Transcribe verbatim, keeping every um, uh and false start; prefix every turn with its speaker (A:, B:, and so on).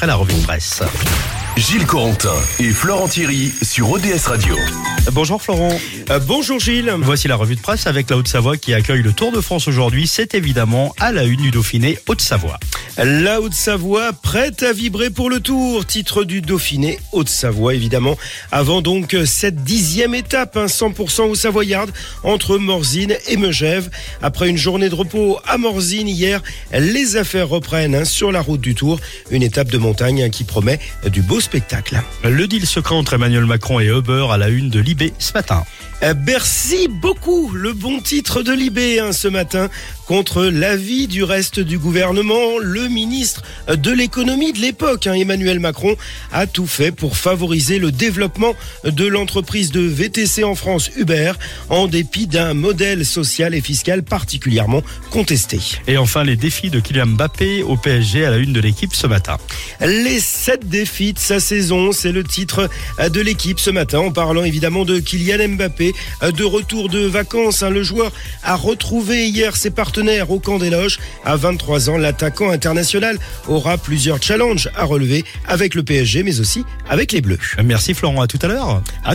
A: après la revue de presse.
B: Gilles Corentin et Florent Thierry sur O D S Radio.
A: Bonjour Florent.
C: Euh, bonjour Gilles.
A: Voici la revue de presse avec la Haute-Savoie qui accueille le Tour de France aujourd'hui. C'est évidemment à la une du Dauphiné Haute-Savoie.
C: La Haute-Savoie prête à vibrer pour le Tour. Titre du Dauphiné Haute-Savoie évidemment. Avant donc cette dixième étape, hein, cent pour cent aux Savoyardes entre Morzine et Megève. Après une journée de repos à Morzine hier, les affaires reprennent hein, sur la route du Tour. Une étape de montagne hein, qui promet du beau spectacle.
A: Le deal secret entre Emmanuel Macron et Uber à la une de Libé ce matin.
C: Merci beaucoup, le bon titre de Libé hein, ce matin, contre l'avis du reste du gouvernement. Le ministre de l'économie de l'époque, hein, Emmanuel Macron, a tout fait pour favoriser le développement de l'entreprise de V T C en France, Uber, en dépit d'un modèle social et fiscal particulièrement contesté.
A: Et enfin, les défis de Kylian Mbappé au P S G à la une de l'équipe ce matin.
C: Les sept défis de sa saison, c'est le titre de l'équipe ce matin, en parlant évidemment de Kylian Mbappé, de retour de vacances. Le joueur a retrouvé hier ses partenaires au camp des loges. À vingt-trois ans, l'attaquant international aura plusieurs challenges à relever avec le P S G, mais aussi avec les Bleus.
A: Merci Florent, à tout à l'heure.